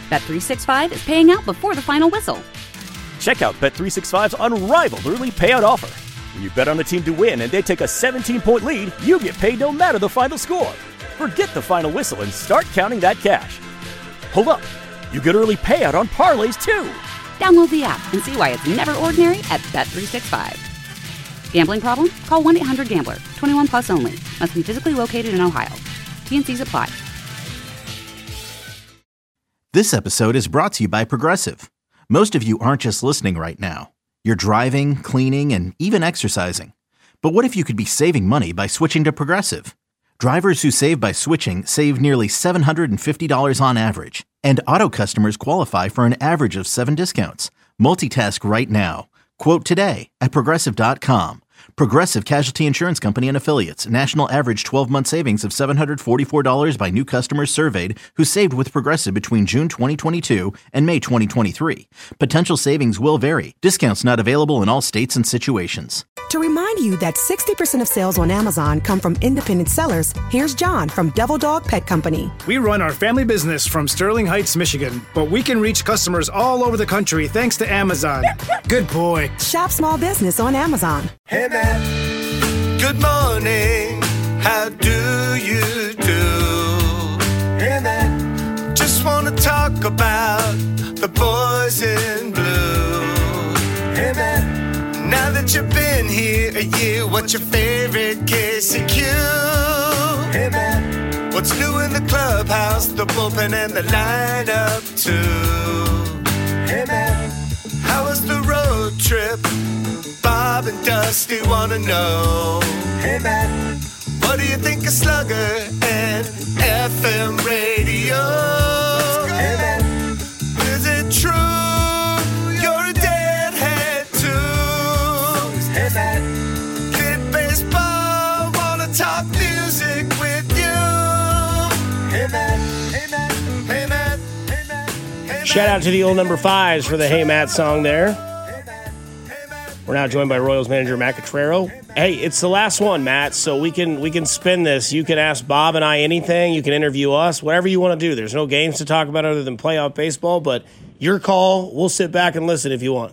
Bet365 is paying out before the final whistle. Check out Bet365's unrivaled early payout offer. When you bet on a team to win and they take a 17-point lead, you get paid no matter the final score. Forget the final whistle and start counting that cash. Hold up. You get early payout on parlays, too. Download the app and see why it's never ordinary at Bet365. Gambling problem? Call 1-800-GAMBLER. 21 plus only. Must be physically located in Ohio. T&Cs apply. This episode is brought to you by Progressive. Most of you aren't just listening right now. You're driving, cleaning, and even exercising. But what if you could be saving money by switching to Progressive? Drivers who save by switching save nearly $750 on average. And auto customers qualify for an average of 7 discounts. Multitask right now. Quote today at Progressive.com. Progressive Casualty Insurance Company and Affiliates. National average 12-month savings of $744 by new customers surveyed who saved with Progressive between June 2022 and May 2023. Potential savings will vary. Discounts not available in all states and situations. To remind you that 60% of sales on Amazon come from independent sellers, here's John from Devil Dog Pet Company. We run our family business from Sterling Heights, Michigan, but we can reach customers all over the country thanks to Amazon. Good boy. Shop small business on Amazon. Hey man, good morning, how do you do? Hey man, just wanna talk about the boys in blue. Hey man, now that you've been here a year, what's your favorite KCQ? Hey man, what's new in the clubhouse, the bullpen and the lineup too? Hey man, how was the road trip? Bob and Dusty wanna know. Hey man, what do you think of Slugger and FM radio? Hey man, is it true you're a deadhead too? Hey man, kid baseball wanna talk music with you. Hey man, hey man, hey man, hey man, hey man. Shout out to the old number 5s for the Hey Matt song there. We're now joined by Royals manager Matt Quatraro. Hey, it's the last one, Matt, so we can spin this. You can ask Bob and I anything. You can interview us, whatever you want to do. There's no games to talk about other than playoff baseball, but your call. We'll sit back and listen if you want.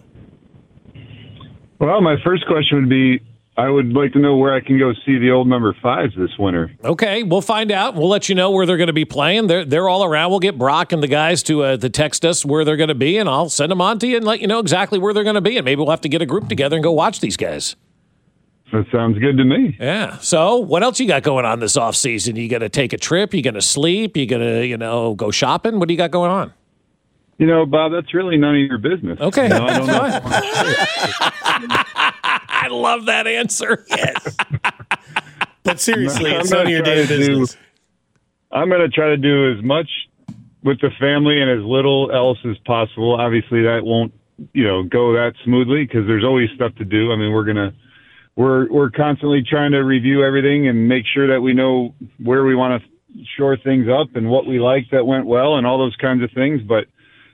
Well, my first question would be, I would like to know where I can go see the old number 5s this winter. Okay, we'll find out. We'll let you know where they're going to be playing. They're all around. We'll get Brock and the guys to text us where they're going to be, and I'll send them on to you and let you know exactly where they're going to be, and maybe we'll have to get a group together and go watch these guys. That sounds good to me. Yeah. So what else you got going on this off season? You going to take a trip? You going to sleep? You going to go shopping? What do you got going on? You know, Bob, that's really none of your business. Okay. No, I don't know. I love that answer. Yes. But seriously, it's none of your damn business. I'm going to try to do as much with the family and as little else as possible. Obviously, that won't, go that smoothly because there's always stuff to do. I mean, we're constantly trying to review everything and make sure that we know where we want to shore things up and what we like that went well and all those kinds of things. But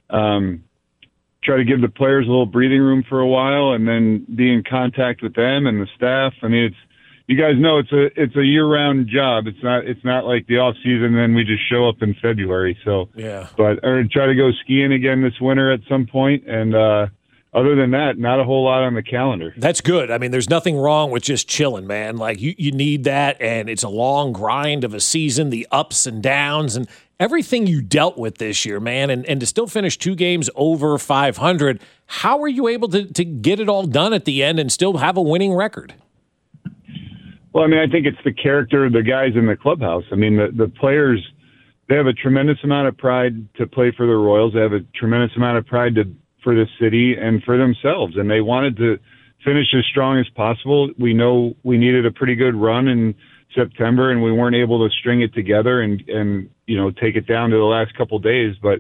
try to give the players a little breathing room for a while and then be in contact with them and the staff. I mean, you guys know it's a year-round job. It's not like the off season and then we just show up in February. So yeah. But I'm going to try to go skiing again this winter at some point, and other than that, not a whole lot on the calendar. That's good. I mean, there's nothing wrong with just chilling, man. Like you need that, and it's a long grind of a season, the ups and downs, and everything you dealt with this year, man, and to still finish 2 games over 500. How were you able to get it all done at the end and still have a winning record? Well, I mean, I think it's the character of the guys in the clubhouse. I mean, the players, they have a tremendous amount of pride to play for the Royals. They have a tremendous amount of pride for the city and for themselves, and they wanted to finish as strong as possible. We know we needed a pretty good run in September, and we weren't able to string it together and take it down to the last couple of days. But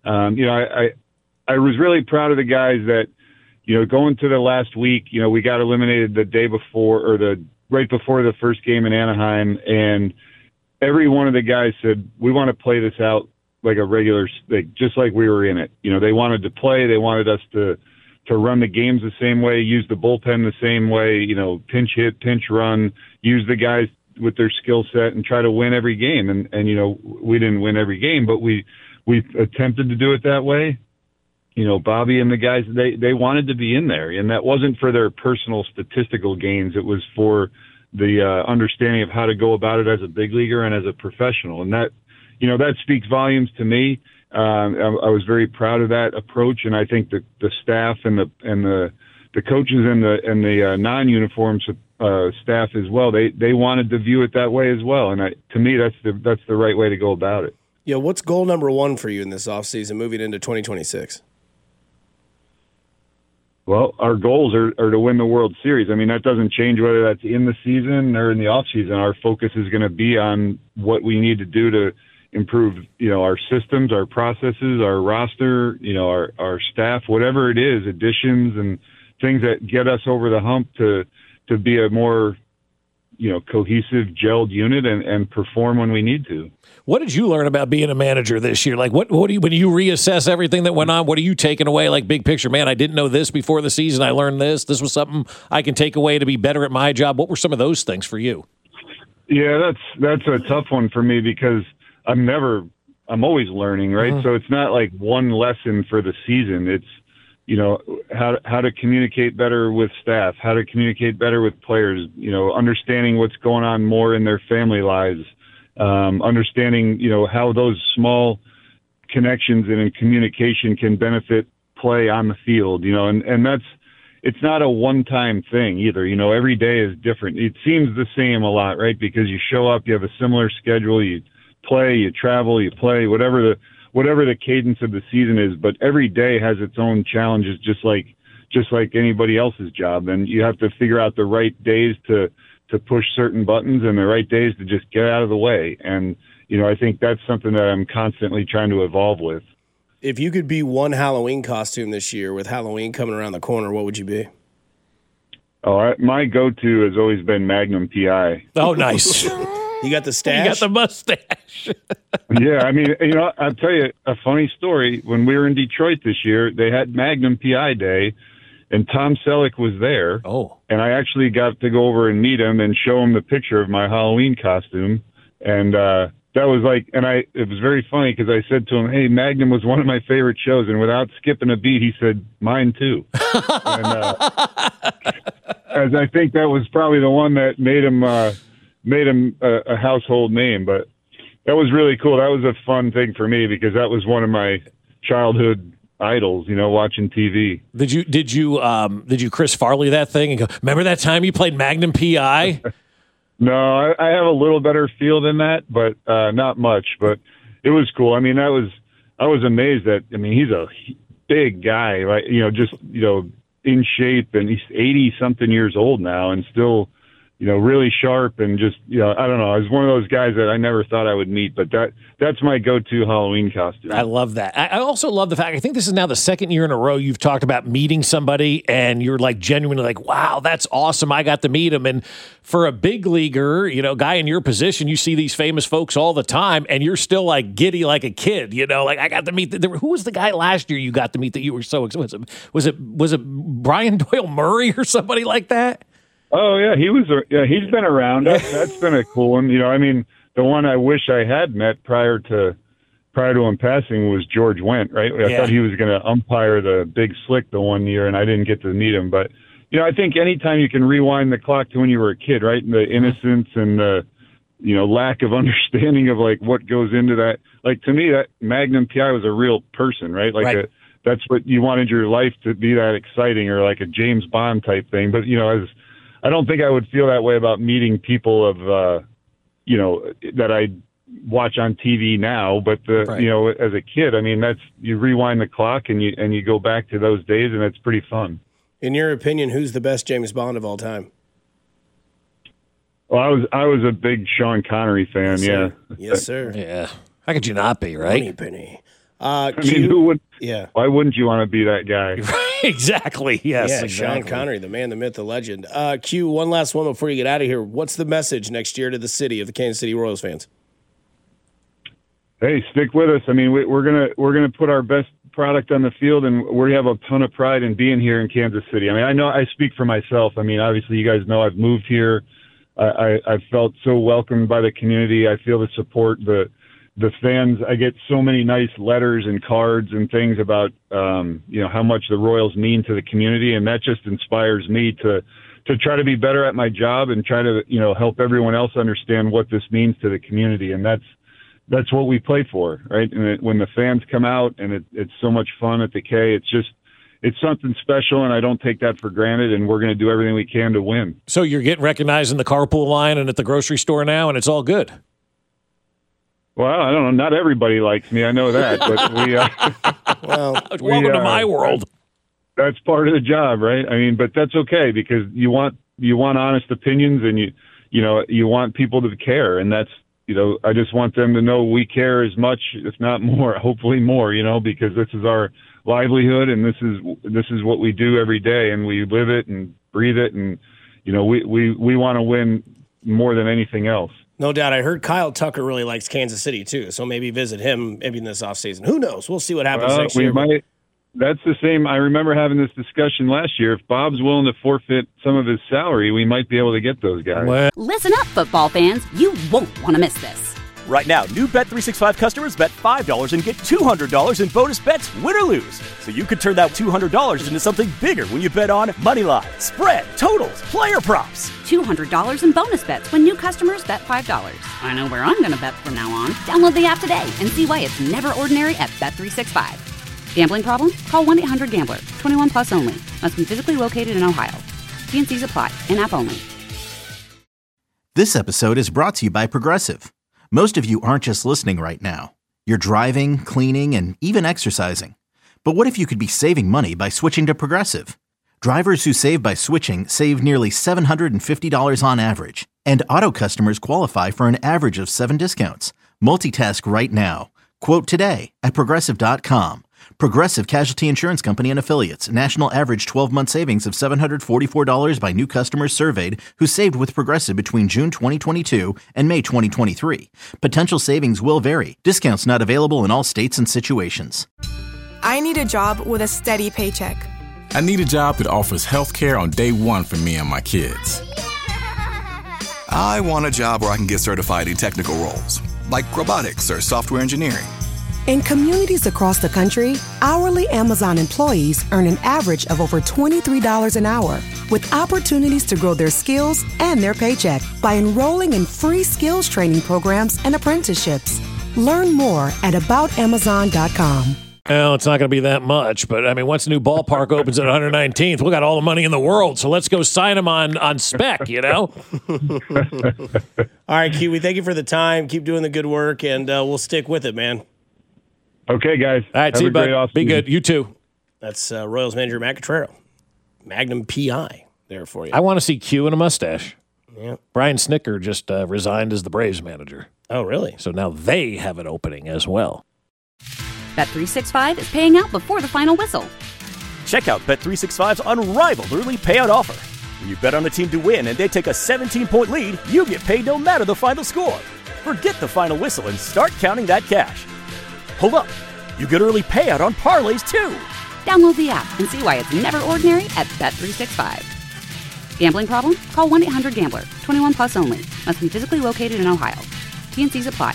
I was really proud of the guys that going to the last week. We got eliminated the day before or right before the first game in Anaheim, and every one of the guys said, we want to play this out like a regular, just like we were in it. They wanted to play. They wanted us to run the games the same way, use the bullpen the same way, pinch hit, pinch run, use the guys with their skill set and try to win every game. And we didn't win every game, but we we attempted to do it that way. You know, Bobby and the guys, they wanted to be in there, and that wasn't for their personal statistical gains. It was for the understanding of how to go about it as a big leaguer and as a professional. And that, you know, that speaks volumes to me. I was very proud of that approach, and I think the staff and the coaches and the non-uniform staff as well, they wanted to view it that way as well. And to me, that's the right way to go about it. Yeah, what's goal number one for you in this offseason moving into 2026? Well, our goals are to win the World Series. I mean, that doesn't change whether that's in the season or in the off season. Our focus is going to be on what we need to do to improve, you know, our systems, our processes, our roster, you know, our staff, whatever it is, additions and things that get us over the hump to be a more, you know, cohesive, gelled unit and perform when we need to. What did you learn about being a manager this year? Like, what do you, when you reassess everything that went on, what are you taking away? Like, big picture, man, I didn't know this before the season. I learned this. This was something I can take away to be better at my job. What were some of those things for you? Yeah, that's a tough one for me because I'm always learning, right? Mm-hmm. So it's not like one lesson for the season. It's, you know, how to communicate better with staff, how to communicate better with players, you know, understanding what's going on more in their family lives, understanding, you know, how those small connections and in communication can benefit play on the field, you know, and it's not a one-time thing either. You know, every day is different. It seems the same a lot, right? Because you show up, you have a similar schedule, you play, you travel, you play, whatever the cadence of the season is, but every day has its own challenges, just like anybody else's job. And you have to figure out the right days to push certain buttons and the right days to just get out of the way. And, you know, I think that's something that I'm constantly trying to evolve with. If you could be one Halloween costume this year with Halloween coming around the corner, what would you be? Oh, my go-to has always been Magnum PI. Oh, nice. You got the stash? You got the mustache. Yeah, I mean, you know, I'll tell you a funny story. When we were in Detroit this year, they had Magnum PI Day, and Tom Selleck was there. Oh. And I actually got to go over and meet him and show him the picture of my Halloween costume. And that was like, it was very funny because I said to him, hey, Magnum was one of my favorite shows. And without skipping a beat, he said, mine too. And as I think that was probably the one that made him a household name. But that was really cool. That was a fun thing for me because that was one of my childhood idols, you know, watching TV. Did you Chris Farley that thing and go, remember that time you played Magnum PI? No, I have a little better feel than that, but not much. But it was cool. I mean, I was amazed that, I mean, he's a big guy, right? You know, just, you know, in shape, and he's 80 something years old now and still, you know, really sharp and just, you know, I don't know. I was one of those guys that I never thought I would meet, but that's my go-to Halloween costume. I love that. I also love the fact, I think this is now the second year in a row you've talked about meeting somebody and you're like genuinely like, wow, that's awesome. I got to meet him. And for a big leaguer, you know, guy in your position, you see these famous folks all the time and you're still like giddy like a kid, you know, like I got to meet, who was the guy last year you got to meet that you were so excited? Was it Brian Doyle Murray or somebody like that? Oh yeah, he's been around. That's been a cool one. You know, I mean, the one I wish I had met prior to him passing was George Wendt, right? I thought he was going to umpire the Big Slick the one year, and I didn't get to meet him. But you know, I think anytime you can rewind the clock to when you were a kid, right, and the innocence and the, you know, lack of understanding of like what goes into that. Like to me, that Magnum PI was a real person, right? Like that's what you wanted your life to be, that exciting, or like a James Bond type thing. But you know, I don't think I would feel that way about meeting people of, you know, that I watch on TV now. But you know, as a kid, I mean, you rewind the clock and you go back to those days, and it's pretty fun. In your opinion, who's the best James Bond of all time? Well, I was a big Sean Connery fan. Yes, yeah. Yes, sir. Yeah. How could you not be, right? Money penny. I mean, who would? Yeah. Why wouldn't you want to be that guy? Exactly. Yes. Yeah, exactly. Sean Connery, the man, the myth, the legend. Q, one last one before you get out of here. What's the message next year to the city of the Kansas City Royals fans? Hey, stick with us. I mean, we're gonna put our best product on the field, and we have a ton of pride in being here in Kansas City. I mean, I know I speak for myself. I mean, obviously, you guys know I've moved here. I've felt so welcomed by the community. I feel the support. the fans, I get so many nice letters and cards and things about, how much the Royals mean to the community. And that just inspires me to try to be better at my job and try to, help everyone else understand what this means to the community. And that's what we play for, right? And when the fans come out and it's so much fun at the K, it's something special, and I don't take that for granted, and we're going to do everything we can to win. So you're getting recognized in the carpool line and at the grocery store now, and it's all good. Well, I don't know. Not everybody likes me. I know that, but welcome to my world. That's part of the job, right? I mean, but that's okay because you want honest opinions, and you want people to care, and that's I just want them to know we care as much, if not more, hopefully more, because this is our livelihood, and this is what we do every day, and we live it and breathe it, and we want to win more than anything else. No doubt. I heard Kyle Tucker really likes Kansas City too, so maybe visit him maybe in this offseason. Who knows? We'll see what happens next year. That's the same. I remember having this discussion last year. If Bob's willing to forfeit some of his salary, we might be able to get those guys. Listen up, football fans. You won't want to miss this. Right now, new Bet365 customers bet $5 and get $200 in bonus bets, win or lose. So you could turn that $200 into something bigger when you bet on money line, spread, totals, player props. $200 in bonus bets when new customers bet $5. I know where I'm going to bet from now on. Download the app today and see why it's never ordinary at Bet365. Gambling problem? Call 1-800-GAMBLER. 21 plus only. Must be physically located in Ohio. T&Cs apply. In-app only. This episode is brought to you by Progressive. Most of you aren't just listening right now. You're driving, cleaning, and even exercising. But what if you could be saving money by switching to Progressive? Drivers who save by switching save nearly $750 on average. And auto customers qualify for an average of 7 discounts. Multitask right now. Quote today at Progressive.com. Progressive Casualty Insurance Company and Affiliates. National average 12-month savings of $744 by new customers surveyed who saved with Progressive between June 2022 and May 2023. Potential savings will vary. Discounts not available in all states and situations. I need a job with a steady paycheck. I need a job that offers health care on day one for me and my kids. I want a job where I can get certified in technical roles, like robotics or software engineering. In communities across the country, hourly Amazon employees earn an average of over $23 an hour, with opportunities to grow their skills and their paycheck by enrolling in free skills training programs and apprenticeships. Learn more at aboutamazon.com. Well, it's not going to be that much, but I mean, once the new ballpark opens at 119th, we got all the money in the world, so let's go sign them on spec, All right, Q, we thank you for the time. Keep doing the good work, and we'll stick with it, man. Okay, guys. All right, see you, bud. Be good. You too. That's Royals manager Matt Cottrero. Magnum PI there for you. I want to see Q in a mustache. Yeah. Brian Snicker just resigned as the Braves manager. Oh, really? So now they have an opening as well. Bet365 is paying out before the final whistle. Check out Bet365's unrivaled early payout offer. When you bet on a team to win and they take a 17-point lead, you get paid no matter the final score. Forget the final whistle and start counting that cash. Hold up. You get early payout on parlays, too. Download the app and see why it's never ordinary at Bet365. Gambling problem? Call 1-800-GAMBLER. 21 plus only. Must be physically located in Ohio. T&Cs apply.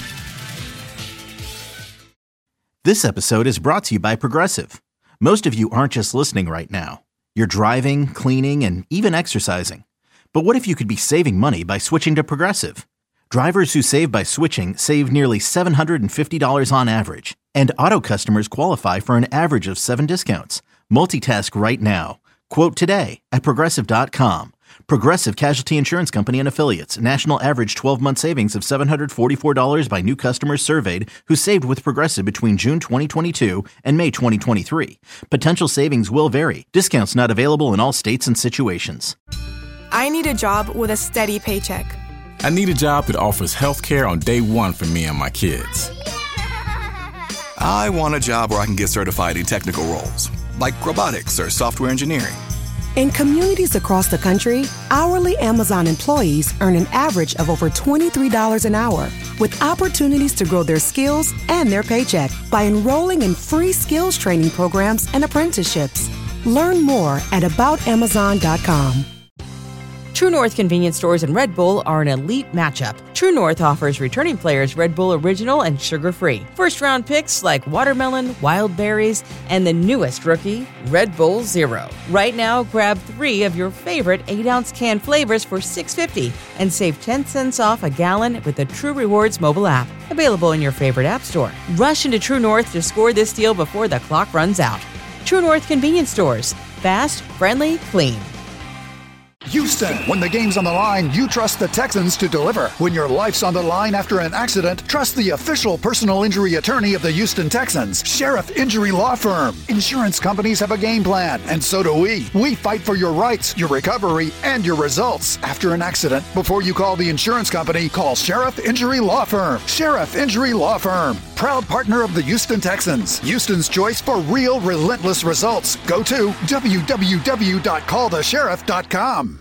This episode is brought to you by Progressive. Most of you aren't just listening right now. You're driving, cleaning, and even exercising. But what if you could be saving money by switching to Progressive? Drivers who save by switching save nearly $750 on average. And auto customers qualify for an average of 7 discounts. Multitask right now. Quote today at Progressive.com. Progressive Casualty Insurance Company and Affiliates. National average 12-month savings of $744 by new customers surveyed who saved with Progressive between June 2022 and May 2023. Potential savings will vary. Discounts not available in all states and situations. I need a job with a steady paycheck. I need a job that offers health care on day one for me and my kids. I want a job where I can get certified in technical roles, like robotics or software engineering. In communities across the country, hourly Amazon employees earn an average of over $23 an hour, with opportunities to grow their skills and their paycheck by enrolling in free skills training programs and apprenticeships. Learn more at aboutamazon.com. True North convenience stores and Red Bull are an elite matchup. True North offers returning players Red Bull Original and sugar-free. First-round picks like watermelon, wild berries, and the newest rookie, Red Bull Zero. Right now, grab 3 of your favorite 8-ounce can flavors for $6.50 and save 10 cents off a gallon with the True Rewards mobile app. Available in your favorite app store. Rush into True North to score this deal before the clock runs out. True North convenience stores. Fast, friendly, clean. Houston, when the game's on the line, you trust the Texans to deliver. When your life's on the line after an accident, trust the official personal injury attorney of the Houston Texans, Sheriff Injury Law Firm. Insurance companies have a game plan, and so do we. We fight for your rights, your recovery, and your results. After an accident, before you call the insurance company, call Sheriff Injury Law Firm. Sheriff Injury Law Firm, proud partner of the Houston Texans. Houston's choice for real, relentless results. Go to www.callthesheriff.com.